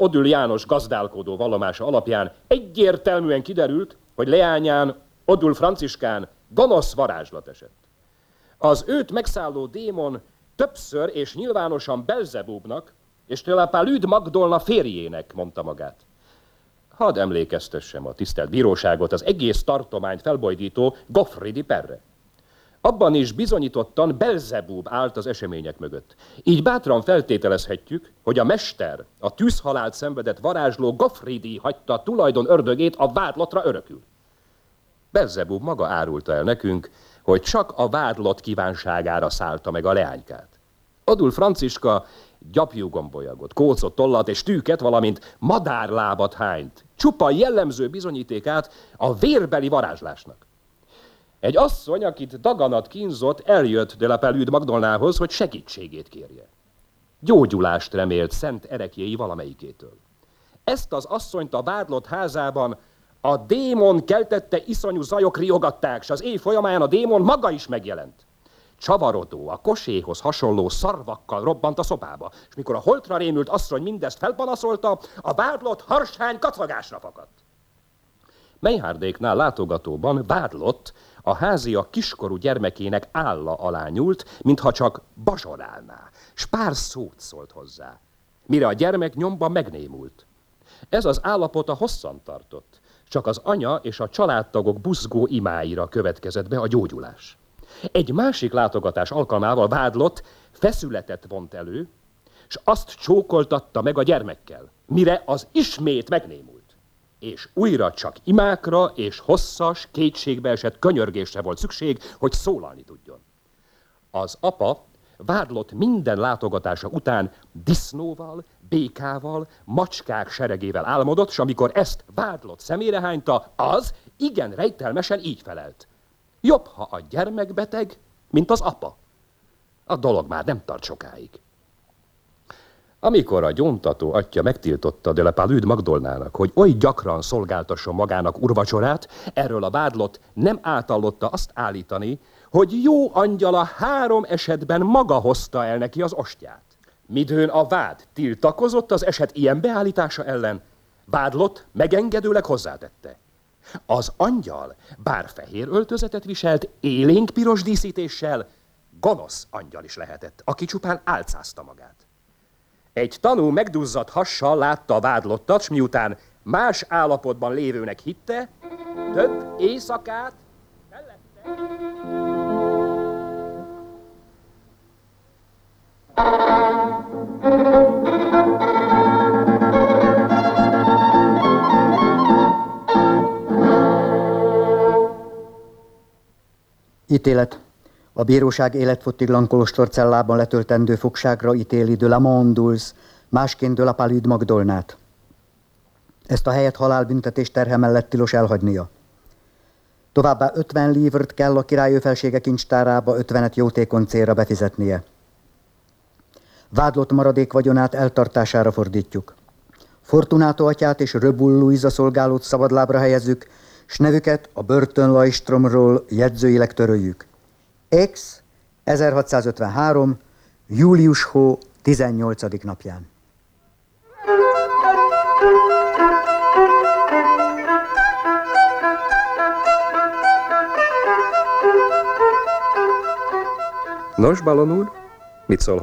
Odül János gazdálkodó vallomása alapján egyértelműen kiderült, hogy leányán, Odül Franciskán gonosz varázslat esett. Az őt megszálló démon többször és nyilvánosan Belzebúbnak és de la Palude Magdolna férjének mondta magát. Hadd emlékeztessem a tisztelt bíróságot az egész tartományt felbojdító Goffridi perre. Abban is bizonyítottan Belzebub állt az események mögött. Így bátran feltételezhetjük, hogy a mester, a tűzhalált szenvedett varázsló Goffridi hagyta tulajdon ördögét a vádlotra örökül. Belzebub maga árulta el nekünk, hogy csak a vádlott kívánságára szállta meg a leánykát. Odül Franciska gyapjú gombolyagot, kócot, tollat és tűket, valamint madárlábat hányt, csupa jellemző bizonyítékát a vérbeli varázslásnak. Egy asszony, akit daganat kínzott, eljött de la Palude Magdolnához, hogy segítségét kérje. Gyógyulást remélt szent ereklyéi valamelyikétől. Ezt az asszonyt a vádlott házában a démon keltette iszonyú zajok riogatták, s az éj folyamán a démon maga is megjelent. Csavarodó, a koséhoz hasonló szarvakkal robbant a szobába, és mikor a holtra rémült asszony mindezt felpanaszolta, a vádlott harsány kacagásra fakadt. Meyhardéknál látogatóban vádlott a házia kiskorú gyermekének álla alá nyúlt, mintha csak bazsorálná, s pár szót szólt hozzá, mire a gyermek nyomban megnémult. Ez az állapota hosszan tartott, csak az anya és a családtagok buzgó imáira következett be a gyógyulás. Egy másik látogatás alkalmával vádlott feszületet vont elő, s azt csókoltatta meg a gyermekkel, mire az ismét megnémult. És újra csak imákra és hosszas, kétségbeesett könyörgésre volt szükség, hogy szólalni tudjon. Az apa vádlott minden látogatása után disznóval, békával, macskák seregével álmodott, s amikor ezt vádlott szemére hányta, az igen rejtelmesen így felelt. Jobb, ha a gyermek beteg, mint az apa. A dolog már nem tart sokáig. Amikor a gyóntató atya megtiltotta de la Palude Magdolnának, hogy oly gyakran szolgáltasson magának urvacsorát, erről a vádlott nem átallotta azt állítani, hogy jó angyala 3 esetben maga hozta el neki az ostját. Midőn a vád tiltakozott az eset ilyen beállítása ellen, vádlott megengedőleg hozzátette. Az angyal, bár fehér öltözetet viselt, élénk piros díszítéssel, gonosz angyal is lehetett, aki csupán álcázta magát. Egy tanú megduzzadt hassal látta a vádlottat, s miután más állapotban lévőnek hitte, több éjszakát mellette... Ítélet. A bíróság életfogytiglan kolostorcellában letöltendő fogságra ítéli de la Monduls, másként de la Palude Magdolnát. Ezt a helyet halálbüntetés terhe mellett tilos elhagynia. Továbbá 50 livrt kell a király felsége kincstárába 50-et jótékony célra befizetnie. Vádlott maradék vagyonát eltartására fordítjuk. Fortunato atyát és Röbull Luisa szolgálót szabadlábra helyezzük, s nevüket a börtönlajstromról jegyzőileg töröljük. Ex 1653. július hó 18. napján. Nos, Balon úr, mit szól